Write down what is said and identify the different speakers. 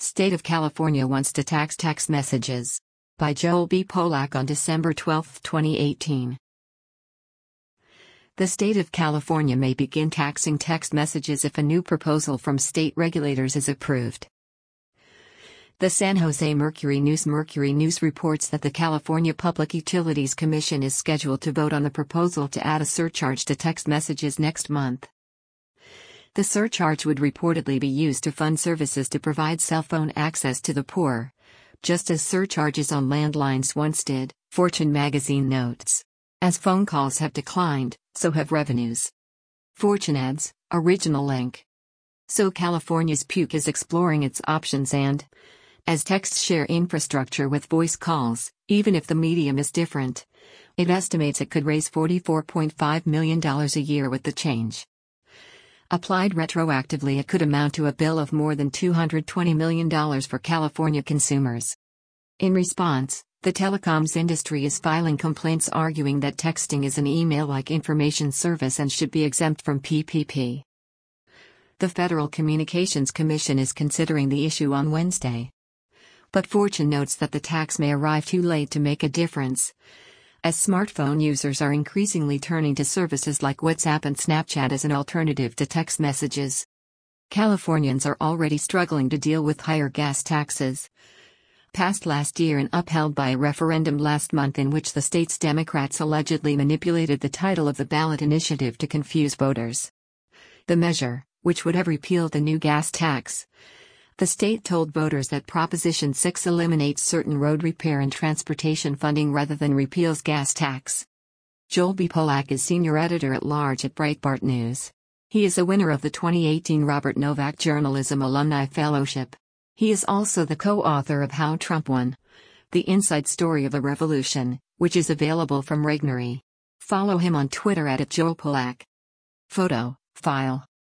Speaker 1: State of California wants to tax text messages. By Joel B. Polak on December 12, 2018. The state of California may begin taxing text messages if a new proposal from state regulators is approved. The San Jose Mercury News reports that the California Public Utilities Commission is scheduled to vote on the proposal to add a surcharge to text messages next month. The surcharge would reportedly be used to fund services to provide cell phone access to the poor, just as surcharges on landlines once did, Fortune magazine notes. As phone calls have declined, so have revenues. Fortune adds, original link. So California's PUC is exploring its options and, as texts share infrastructure with voice calls, even if the medium is different, it estimates it could raise $44.5 million a year with the change. Applied retroactively, it could amount to a bill of more than $220 million for California consumers. In response, the telecoms industry is filing complaints arguing that texting is an email-like information service and should be exempt from PPP. The Federal Communications Commission is considering the issue on Wednesday. But Fortune notes that the tax may arrive too late to make a difference, as smartphone users are increasingly turning to services like WhatsApp and Snapchat as an alternative to text messages. Californians are already struggling to deal with higher gas taxes, passed last year and upheld by a referendum last month in which the state's Democrats allegedly manipulated the title of the ballot initiative to confuse voters. The measure, which would have repealed the new gas tax, the state told voters that Proposition 6 eliminates certain road repair and transportation funding rather than repeals gas tax. Joel B. Polak is senior editor-at-large at Breitbart News. He is a winner of the 2018 Robert Novak Journalism Alumni Fellowship. He is also the co-author of How Trump Won: The Inside Story of a Revolution, which is available from Regnery. Follow him on Twitter @JoelPolak. Photo, file.